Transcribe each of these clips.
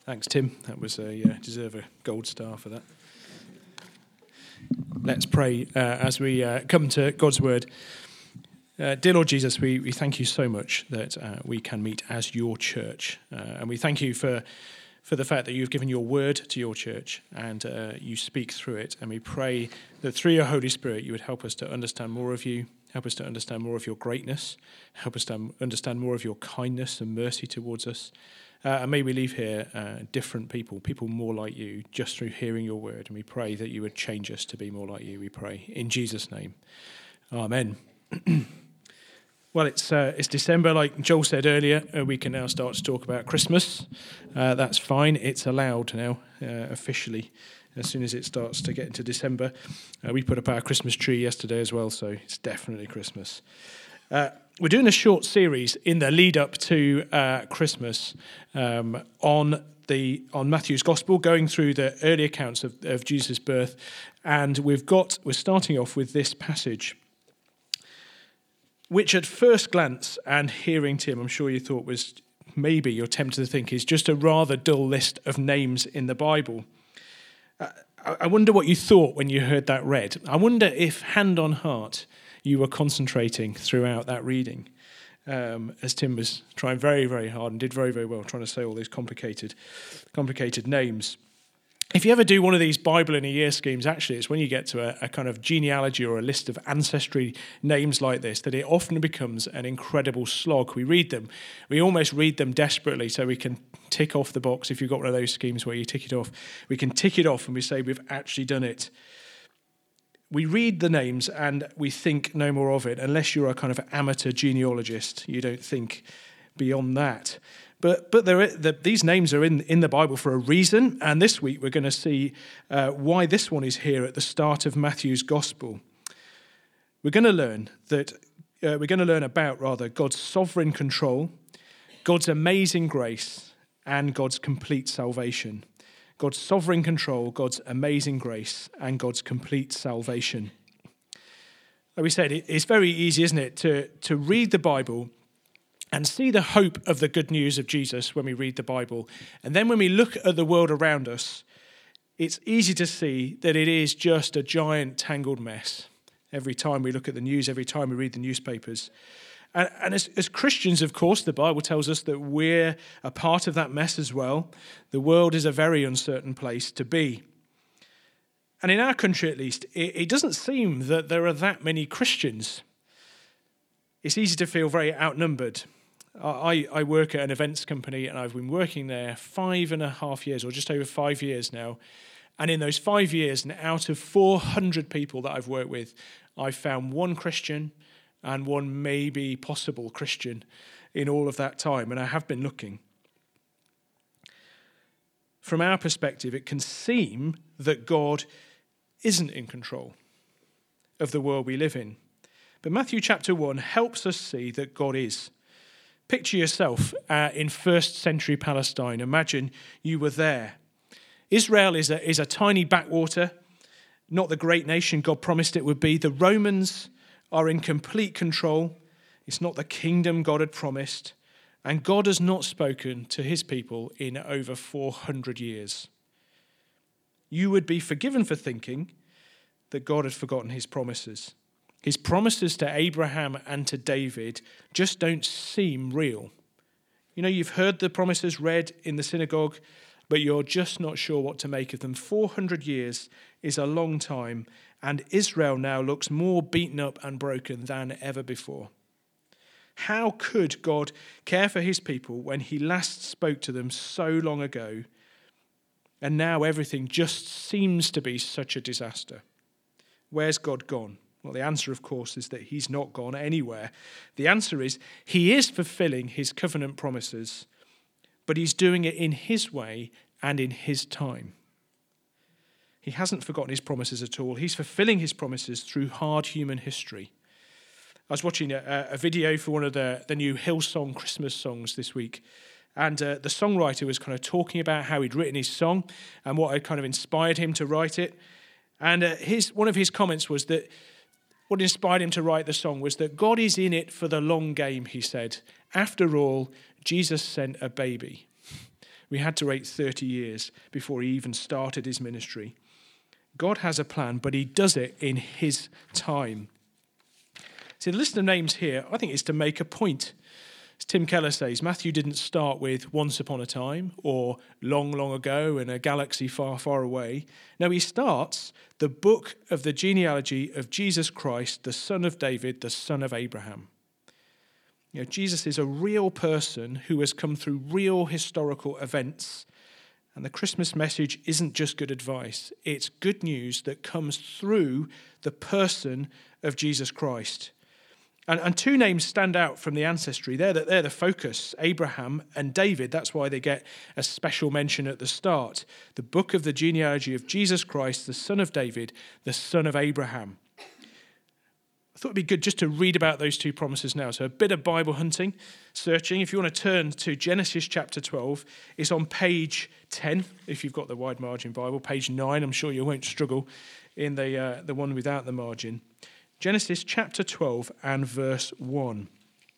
Thanks, Tim. That was deserve a gold star for that. Let's pray as we come to God's word. Dear Lord Jesus, we thank you so much that we can meet as your church. And we thank you for the fact that you've given your word to your church and you speak through it. And we pray that through your Holy Spirit, you would help us to understand more of you, help us to understand more of your greatness, help us to understand more of your kindness and mercy towards us. And may we leave here different people more like you, just through hearing your word. And we pray that you would change us to be more like you, we pray. In Jesus' name, amen. Well, it's December, like Joel said earlier. We can now start to talk about Christmas. That's fine. It's allowed now, officially, as soon as it starts to get into December. We put up our Christmas tree yesterday as well, so it's definitely Christmas. We're doing a short series in the lead up to Christmas on Matthew's Gospel, going through the early accounts of Jesus' birth, and we're starting off with this passage, which at first glance and hearing Tim, I'm sure you thought was maybe you're tempted to think is just a rather dull list of names in the Bible. I wonder what you thought when you heard that read. I wonder if, hand on heart, you were concentrating throughout that reading, as Tim was trying very, very hard and did very, very well, trying to say all these complicated names. If you ever do one of these Bible in a year schemes, actually, it's when you get to a kind of genealogy or a list of ancestry names like this that it often becomes an incredible slog. We read them. We almost read them desperately so we can tick off the box. If you've got one of those schemes where you tick it off, we can tick it off and we say we've actually done it. We read the names and we think no more of it. Unless you're a kind of amateur genealogist, you don't think beyond that. But these names are in the Bible for a reason, and this week we're going to see why this one is here at the start of Matthew's Gospel. We're going to learn about God's sovereign control, God's amazing grace, and God's complete salvation. God's sovereign control, God's amazing grace, and God's complete salvation. Like we said, it's very easy, isn't it, to read the Bible and see the hope of the good news of Jesus when we read the Bible. And then when we look at the world around us, it's easy to see that it is just a giant tangled mess. Every time we look at the news, every time we read the newspapers. And as Christians, of course, the Bible tells us that we're a part of that mess as well. The world is a very uncertain place to be. And in our country, at least, it doesn't seem that there are that many Christians. It's easy to feel very outnumbered. I work at an events company, and I've been working there 5.5 years, or just over 5 years now. And in those 5 years, and out of 400 people that I've worked with, I've found one Christian and one maybe possible Christian in all of that time, and I have been looking. From our perspective, it can seem that God isn't in control of the world we live in. But Matthew chapter 1 helps us see that God is. Picture yourself in first century Palestine. Imagine you were there. Israel is a tiny backwater, not the great nation God promised it would be. The Romans are in complete control. It's not the kingdom God had promised. And God has not spoken to his people in over 400 years. You would be forgiven for thinking that God had forgotten his promises. His promises to Abraham and to David just don't seem real. You know, you've heard the promises read in the synagogue, but you're just not sure what to make of them. 400 years is a long time, and Israel now looks more beaten up and broken than ever before. How could God care for his people when he last spoke to them so long ago, and now everything just seems to be such a disaster? Where's God gone? Well, the answer, of course, is that he's not gone anywhere. The answer is he is fulfilling his covenant promises, but he's doing it in his way and in his time. He hasn't forgotten his promises at all. He's fulfilling his promises through hard human history. I was watching a video for one of the new Hillsong Christmas songs this week, and the songwriter was kind of talking about how he'd written his song and what had kind of inspired him to write it. And one of his comments was that what inspired him to write the song was that God is in it for the long game, he said. After all, Jesus sent a baby. We had to wait 30 years before he even started his ministry. God has a plan, but he does it in his time. See, the list of names here, I think, is to make a point. As Tim Keller says, Matthew didn't start with once upon a time or long, long ago in a galaxy far, far away. No, he starts the book of the genealogy of Jesus Christ, the son of David, the son of Abraham. You know, Jesus is a real person who has come through real historical events. And the Christmas message isn't just good advice. It's good news that comes through the person of Jesus Christ. And two names stand out from the ancestry. They're the focus, Abraham and David. That's why they get a special mention at the start. The book of the genealogy of Jesus Christ, the son of David, the son of Abraham. I thought it'd be good just to read about those two promises now. So a bit of Bible hunting, searching. If you want to turn to Genesis chapter 12, it's on page 10, if you've got the wide margin Bible. Page 9, I'm sure you won't struggle in the one without the margin. Genesis chapter 12 and verse 1.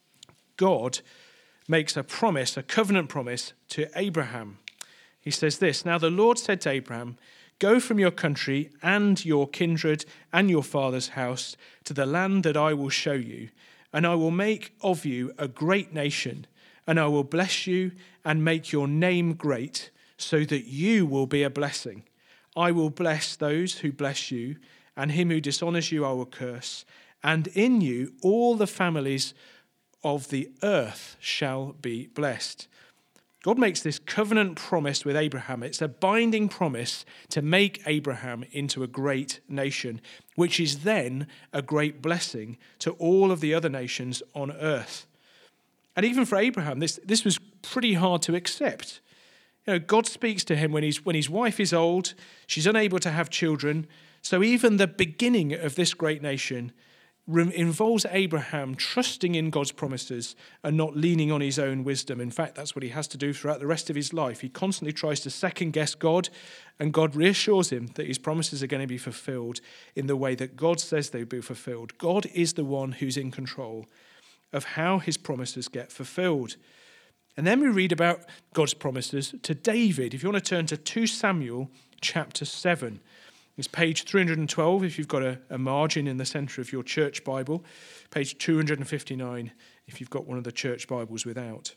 God makes a promise, a covenant promise to Abraham. He says this, "Now the Lord said to Abraham, go from your country and your kindred and your father's house to the land that I will show you, and I will make of you a great nation, and I will bless you and make your name great, so that you will be a blessing. I will bless those who bless you, and him who dishonors you I will curse, and in you all the families of the earth shall be blessed." God makes this covenant promise with Abraham. It's a binding promise to make Abraham into a great nation, which is then a great blessing to all of the other nations on earth. And even for Abraham, this was pretty hard to accept. You know, God speaks to him when his wife is old, she's unable to have children. So even the beginning of this great nation involves Abraham trusting in God's promises and not leaning on his own wisdom. In fact, that's what he has to do throughout the rest of his life. He constantly tries to second-guess God, and God reassures him that his promises are going to be fulfilled in the way that God says they'll be fulfilled. God is the one who's in control of how his promises get fulfilled. And then we read about God's promises to David. If you want to turn to 2 Samuel chapter 7. It's page 312 if you've got a margin in the centre of your church Bible. Page 259 if you've got one of the church Bibles without.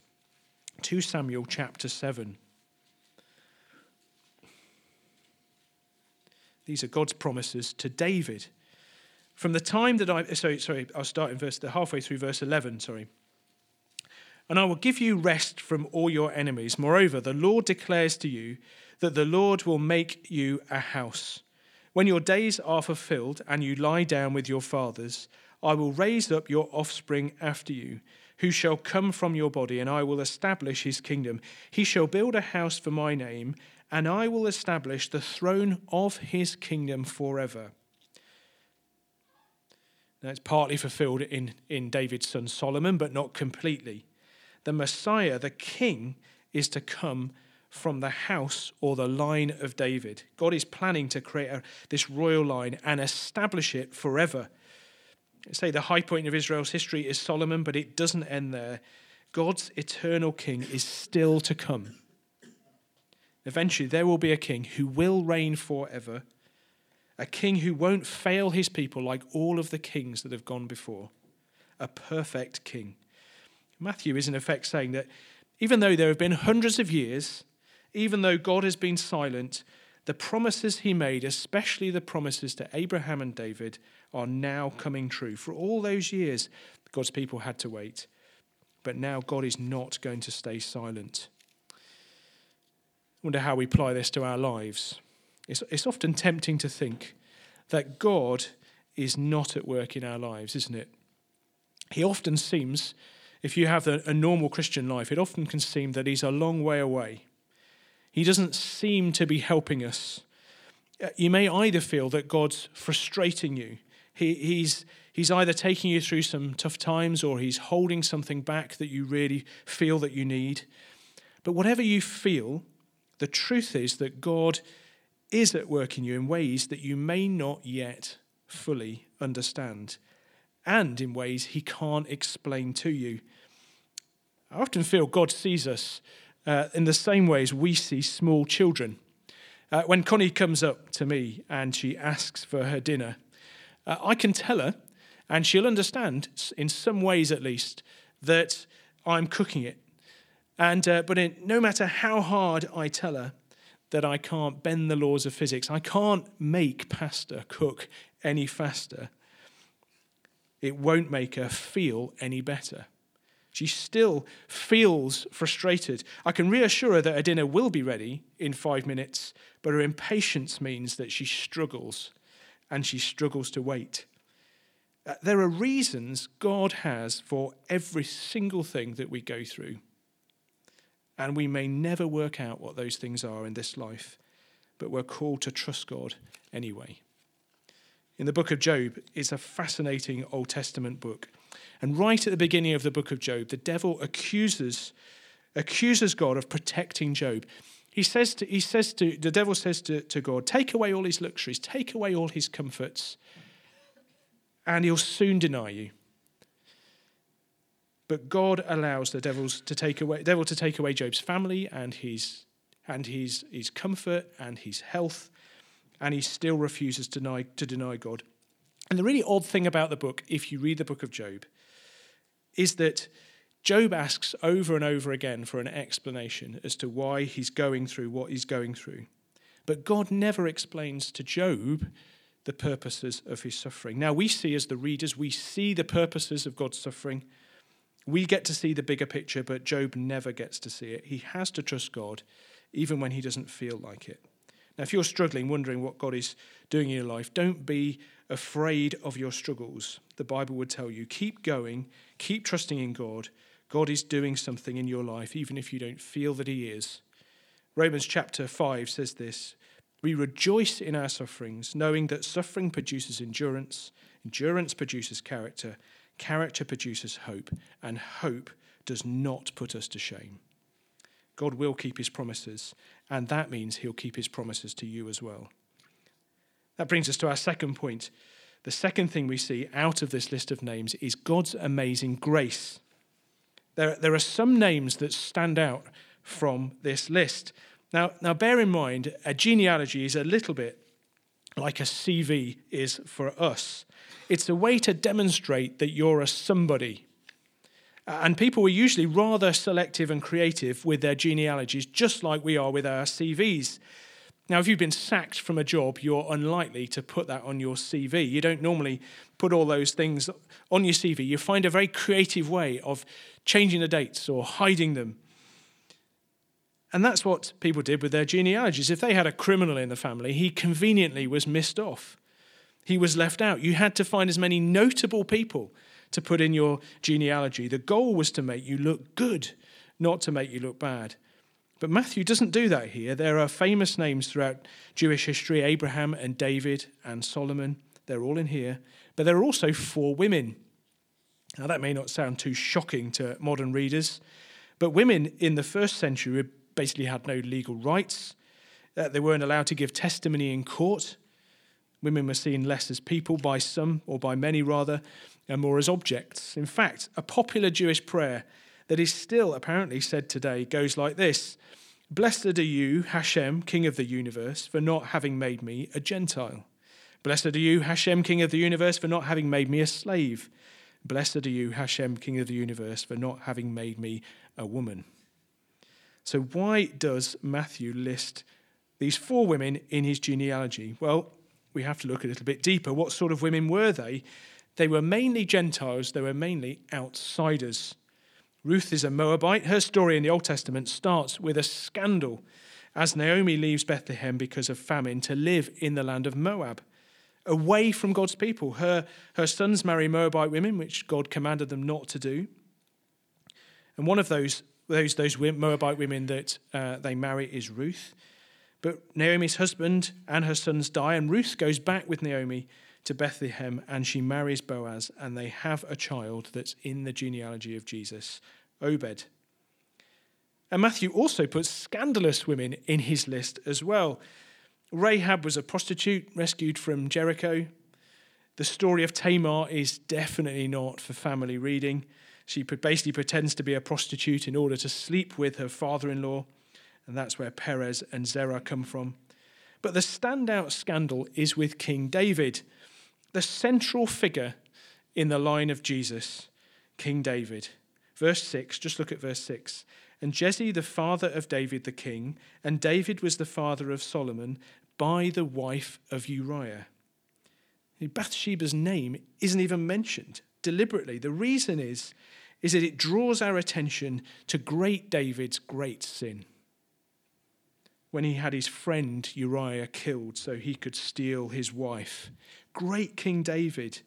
2 Samuel chapter 7. These are God's promises to David. From the time that I'll start in halfway through verse 11, "And I will give you rest from all your enemies. Moreover, the Lord declares to you that the Lord will make you a house. When your days are fulfilled and you lie down with your fathers, I will raise up your offspring after you, who shall come from your body, and I will establish his kingdom. He shall build a house for my name, and I will establish the throne of his kingdom forever." Now, it's partly fulfilled in David's son Solomon, but not completely. The Messiah, the king, is to come from the house or the line of David. God is planning to create this royal line and establish it forever. Say the high point of Israel's history is Solomon, but it doesn't end there. God's eternal king is still to come. Eventually, there will be a king who will reign forever, a king who won't fail his people like all of the kings that have gone before, a perfect king. Matthew is in effect saying that even though there have been hundreds of years, even though God has been silent, the promises he made, especially the promises to Abraham and David, are now coming true. For all those years, God's people had to wait. But now God is not going to stay silent. I wonder how we apply this to our lives. It's often tempting to think that God is not at work in our lives, isn't it? He often seems, if you have a normal Christian life, it often can seem that he's a long way away. He doesn't seem to be helping us. You may either feel that God's frustrating you. He's either taking you through some tough times, or he's holding something back that you really feel that you need. But whatever you feel, the truth is that God is at work in you in ways that you may not yet fully understand, and in ways he can't explain to you. I often feel God sees us in the same way as we see small children. When Connie comes up to me and she asks for her dinner, I can tell her, and she'll understand, in some ways at least, that I'm cooking it. But no matter how hard I tell her that I can't bend the laws of physics, I can't make pasta cook any faster, it won't make her feel any better. She still feels frustrated. I can reassure her that her dinner will be ready in 5 minutes, but her impatience means that she struggles, and she struggles to wait. There are reasons God has for every single thing that we go through. And we may never work out what those things are in this life, but we're called to trust God anyway. In the book of Job, it's a fascinating Old Testament book. And right at the beginning of the book of Job, the devil accuses God of protecting Job. The devil says to God, take away all his luxuries, take away all his comforts, and he'll soon deny you. But God allows the devil to take away Job's family and his comfort and his health, and he still refuses to deny God. And the really odd thing about the book, if you read the book of Job, is that Job asks over and over again for an explanation as to why he's going through what he's going through. But God never explains to Job the purposes of his suffering. Now, we see as the readers, we see the purposes of God's suffering. We get to see the bigger picture, but Job never gets to see it. He has to trust God, even when he doesn't feel like it. Now, if you're struggling, wondering what God is doing in your life, don't be afraid of your struggles. The Bible would tell you, keep going, keep trusting in God. God is doing something in your life, even if you don't feel that he is. Romans chapter 5 says this, we rejoice in our sufferings, knowing that suffering produces endurance, endurance produces character, character produces hope, and hope does not put us to shame. God will keep his promises, and that means he'll keep his promises to you as well. That brings us to our second point. The second thing we see out of this list of names is God's amazing grace. There are some names that stand out from this list. Now bear in mind, a genealogy is a little bit like a CV is for us. It's a way to demonstrate that you're a somebody. And people were usually rather selective and creative with their genealogies, just like we are with our CVs. Now, if you've been sacked from a job, you're unlikely to put that on your CV. You don't normally put all those things on your CV. You find a very creative way of changing the dates or hiding them. And that's what people did with their genealogies. If they had a criminal in the family, he conveniently was missed off. He was left out. You had to find as many notable people to put in your genealogy. The goal was to make you look good, not to make you look bad. But Matthew doesn't do that here. There are famous names throughout Jewish history, Abraham and David and Solomon. They're all in here. But there are also 4 women. Now, that may not sound too shocking to modern readers, but women in the first century basically had no legal rights. They weren't allowed to give testimony in court. Women were seen less as people by some, or by many rather, and more as objects. In fact, a popular Jewish prayer that is still apparently said today goes like this: Blessed are you, Hashem, King of the universe, for not having made me a Gentile. Blessed are you, Hashem, King of the universe, for not having made me a slave. Blessed are you, Hashem, King of the universe, for not having made me a woman. So why does Matthew list these 4 women in his genealogy? Well, we have to look a little bit deeper. What sort of women were they? They were mainly Gentiles. They were mainly outsiders. Ruth is a Moabite. Her story in the Old Testament starts with a scandal as Naomi leaves Bethlehem because of famine to live in the land of Moab, away from God's people. Her sons marry Moabite women, which God commanded them not to do. And one of those Moabite women that they marry is Ruth. But Naomi's husband and her sons die, and Ruth goes back with Naomi to Bethlehem, and she marries Boaz, and they have a child that's in the genealogy of Jesus, Obed. And Matthew also puts scandalous women in his list as well. Rahab was a prostitute rescued from Jericho. The story of Tamar is definitely not for family reading. She basically pretends to be a prostitute in order to sleep with her father-in-law, and that's where Perez and Zerah come from. But the standout scandal is with King David, the central figure in the line of Jesus, King David. Verse 6, just look at verse 6. And Jesse, the father of David the king, and David was the father of Solomon by the wife of Uriah. Bathsheba's name isn't even mentioned deliberately. The reason is that it draws our attention to great David's great sin. When he had his friend Uriah killed so he could steal his wife. Great King David,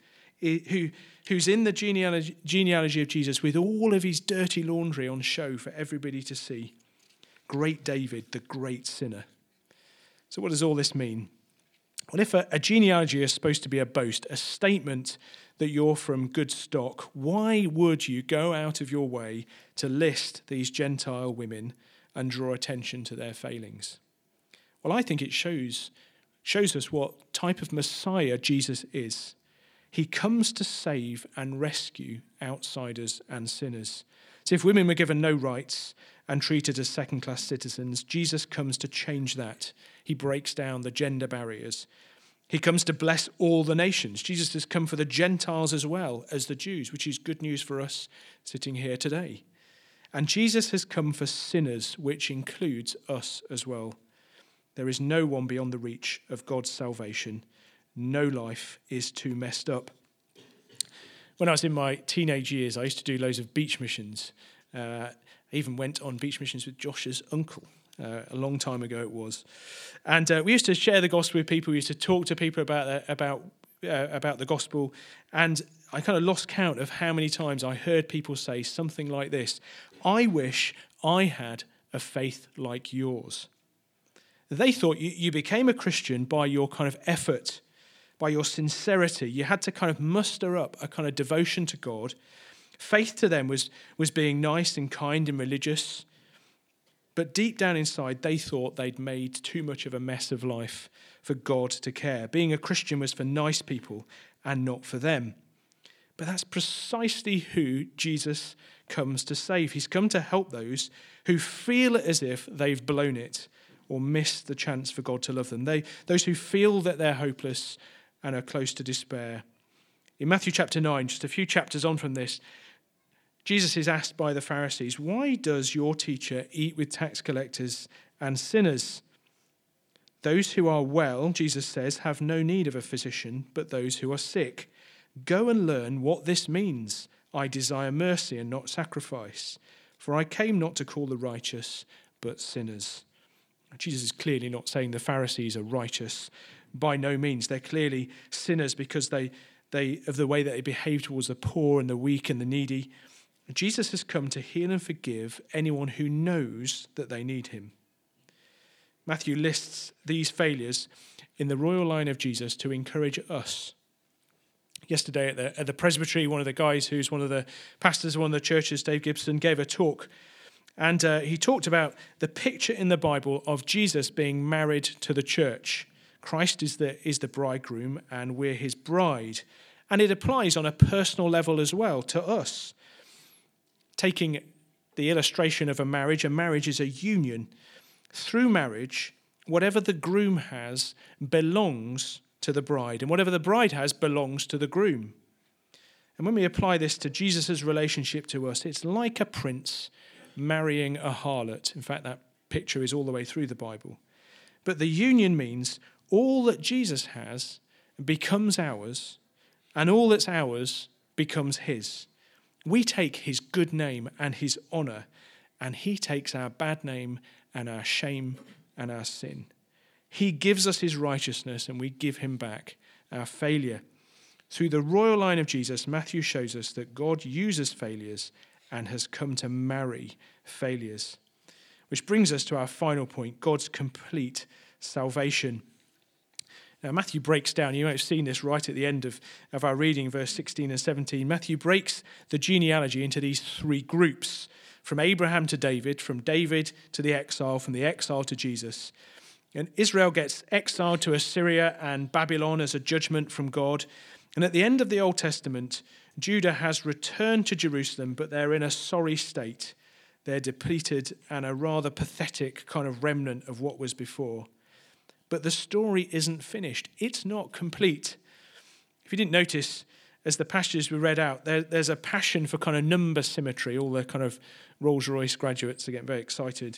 who's in the genealogy of Jesus with all of his dirty laundry on show for everybody to see. Great David, the great sinner. So what does all this mean? Well, if a genealogy is supposed to be a boast, a statement that you're from good stock, why would you go out of your way to list these Gentile women and draw attention to their failings? Well, I think it shows us what type of Messiah Jesus is. He comes to save and rescue outsiders and sinners. So if women were given no rights and treated as second-class citizens, Jesus comes to change that. He breaks down the gender barriers. He comes to bless all the nations. Jesus has come for the Gentiles as well as the Jews, which is good news for us sitting here today. And Jesus has come for sinners, which includes us as well. There is no one beyond the reach of God's salvation. No life is too messed up. When I was in my teenage years, I used to do loads of beach missions. I even went on beach missions with Josh's uncle. A long time ago it was. And we used to share the gospel with people. We used to talk to people about the gospel. And I kind of lost count of how many times I heard people say something like this: I wish I had a faith like yours. They thought you became a Christian by your kind of effort, by your sincerity. You had to kind of muster up a kind of devotion to God. Faith to them was being nice and kind and religious. But deep down inside, they thought they'd made too much of a mess of life for God to care. Being a Christian was for nice people and not for them. But that's precisely who Jesus comes to save. He's come to help those who feel as if they've blown it or missed the chance for God to love them. Those who feel that they're hopeless and are close to despair. In Matthew chapter 9, just a few chapters on from this, Jesus is asked by the Pharisees, why does your teacher eat with tax collectors and sinners? Those who are well, Jesus says, have no need of a physician, but those who are sick. Go and learn what this means. I desire mercy and not sacrifice, for I came not to call the righteous, but sinners. Jesus is clearly not saying the Pharisees are righteous. By no means. They're clearly sinners because they of the way that they behave towards the poor and the weak and the needy. Jesus has come to heal and forgive anyone who knows that they need him. Matthew lists these failures in the royal line of Jesus to encourage us. Yesterday at the presbytery, one of the guys who's one of the pastors of one of the churches, Dave Gibson, gave a talk. And he talked about the picture in the Bible of Jesus being married to the church. Christ is the bridegroom and we're his bride. And it applies on a personal level as well to us. Taking the illustration of a marriage is a union. Through marriage, whatever the groom has belongs to the bride, and whatever the bride has belongs to the groom. And when we apply this to Jesus' relationship to us, it's like a prince marrying a harlot. In fact, that picture is all the way through the Bible. But the union means all that Jesus has becomes ours, and all that's ours becomes his. We take his good name and his honor, and he takes our bad name and our shame and our sin. He gives us his righteousness, and we give him back our failure. Through the royal line of Jesus, Matthew shows us that God uses failures and has come to marry failures. Which brings us to our final point, God's complete salvation. Now, Matthew breaks down, you might have seen this right at the end of our reading, verse 16 and 17. Matthew breaks the genealogy into these three groups, from Abraham to David, from David to the exile, from the exile to Jesus. And Israel gets exiled to Assyria and Babylon as a judgment from God. And at the end of the Old Testament, Judah has returned to Jerusalem, but they're in a sorry state. They're depleted and a rather pathetic kind of remnant of what was before. But the story isn't finished. It's not complete. If you didn't notice, as the passages were read out, there's a passion for kind of number symmetry. All the kind of Rolls-Royce graduates are getting very excited.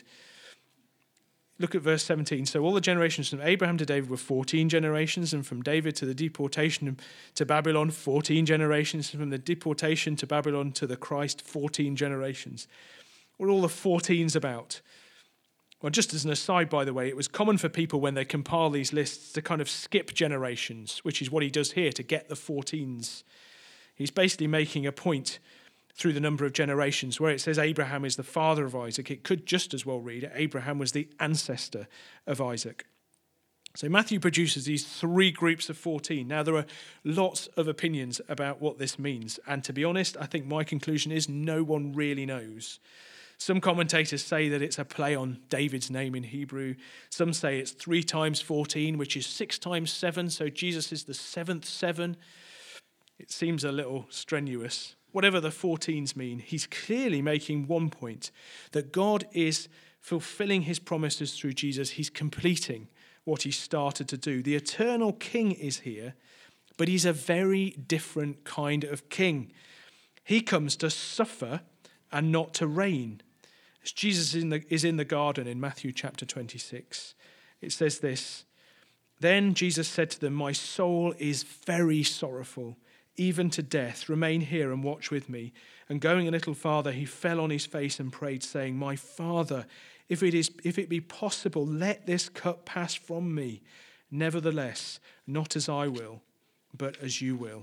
Look at verse 17. So all the generations from Abraham to David were 14 generations, and from David to the deportation to Babylon, 14 generations, and from the deportation to Babylon to the Christ, 14 generations. What are all the 14s about? Well, just as an aside, by the way, it was common for people when they compile these lists to kind of skip generations, which is what he does here to get the 14s. He's basically making a point through the number of generations. Where it says Abraham is the father of Isaac, it could just as well read Abraham was the ancestor of Isaac. So Matthew produces these three groups of 14. Now, there are lots of opinions about what this means. And to be honest, I think my conclusion is no one really knows. Some commentators say that it's a play on David's name in Hebrew. Some say it's 3 times 14, which is 6 times 7. So Jesus is the 7th 7. It seems a little strenuous. Whatever the 14s mean, he's clearly making one point, that God is fulfilling his promises through Jesus. He's completing what he started to do. The eternal king is here, but he's a very different kind of king. He comes to suffer and not to reign. As Jesus is in the garden in Matthew chapter 26, it says this, "Then Jesus said to them, 'My soul is very sorrowful, even to death. Remain here and watch with me.' And going a little farther, he fell on his face and prayed, saying, 'My Father, if it be possible, let this cup pass from me. Nevertheless, not as I will, but as you will.'"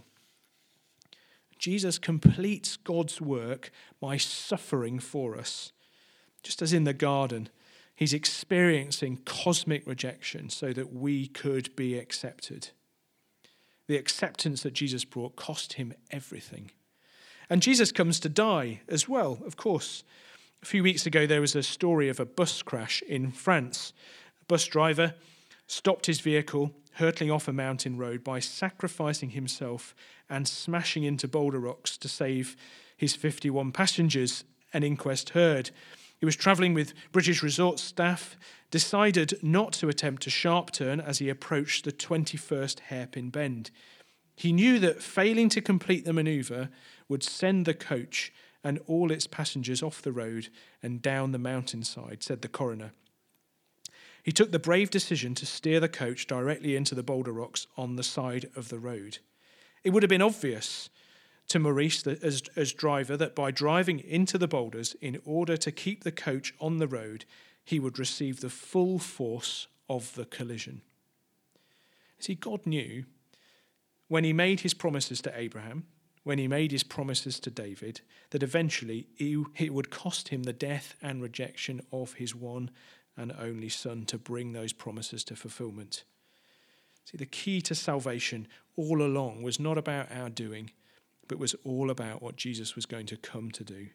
Jesus completes God's work by suffering for us. Just as in the garden, he's experiencing cosmic rejection so that we could be accepted. The acceptance that Jesus brought cost him everything. And Jesus comes to die as well, of course. A few weeks ago, there was a story of a bus crash in France. A bus driver stopped his vehicle, hurtling off a mountain road by sacrificing himself and smashing into boulder rocks to save his 51 passengers, an inquest heard. He was travelling with British Resort staff, decided not to attempt a sharp turn as he approached the 21st hairpin bend. He knew that failing to complete the manoeuvre would send the coach and all its passengers off the road and down the mountainside, said the coroner. He took the brave decision to steer the coach directly into the boulder rocks on the side of the road. It would have been obvious to Maurice as driver that by driving into the boulders in order to keep the coach on the road, he would receive the full force of the collision. See, God knew when he made his promises to Abraham, when he made his promises to David, that eventually it would cost him the death and rejection of his one and only son to bring those promises to fulfillment. See, the key to salvation all along was not about our doing, but was all about what Jesus was going to come to do.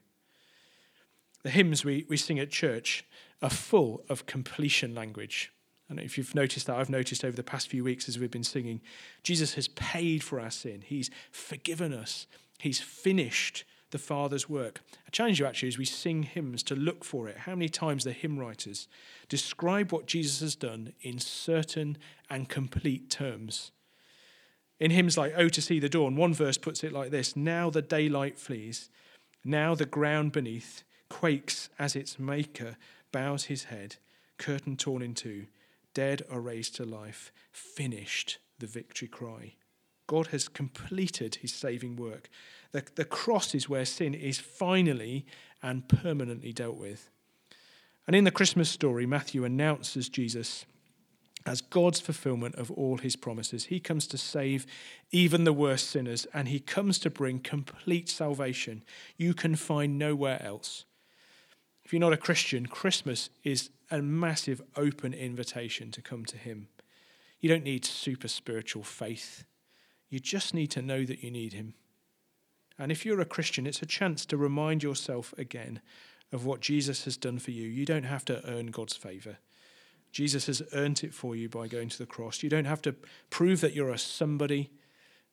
The hymns we sing at church are full of completion language. I don't know if you've noticed that. I've noticed over the past few weeks as we've been singing, Jesus has paid for our sin. He's forgiven us. He's finished the Father's work. I challenge you actually as we sing hymns to look for it. How many times the hymn writers describe what Jesus has done in certain and complete terms. In hymns like "Oh, to See the Dawn," one verse puts it like this: "Now the daylight flees, now the ground beneath quakes as its maker bows his head, curtain torn in two, dead are raised to life, finished the victory cry." God has completed his saving work. The cross is where sin is finally and permanently dealt with. And in the Christmas story, Matthew announces Jesus as God's fulfillment of all his promises. He comes to save even the worst sinners, and he comes to bring complete salvation you can find nowhere else. If you're not a Christian, Christmas is a massive open invitation to come to him. You don't need super spiritual faith. You just need to know that you need him. And if you're a Christian, it's a chance to remind yourself again of what Jesus has done for you. You don't have to earn God's favour. Jesus has earned it for you by going to the cross. You don't have to prove that you're a somebody.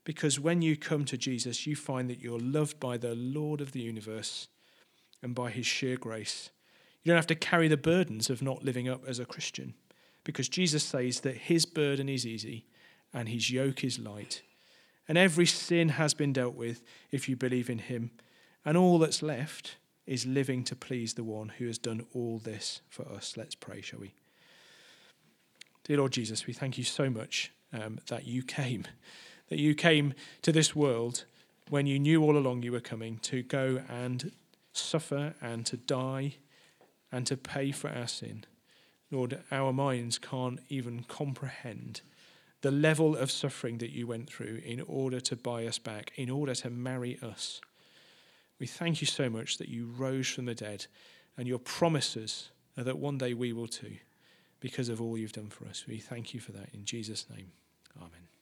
Because when you come to Jesus, you find that you're loved by the Lord of the universe and by his sheer grace. You don't have to carry the burdens of not living up as a Christian, because Jesus says that his burden is easy and his yoke is light. And every sin has been dealt with if you believe in him. And all that's left is living to please the one who has done all this for us. Let's pray, shall we? Dear Lord Jesus, we thank you so much that you came to this world when you knew all along you were coming to go and suffer and to die and to pay for our sin. Lord, our minds can't even comprehend the level of suffering that you went through in order to buy us back, in order to marry us. We thank you so much that you rose from the dead, and your promises are that one day we will too, because of all you've done for us. We thank you for that in Jesus' name. Amen.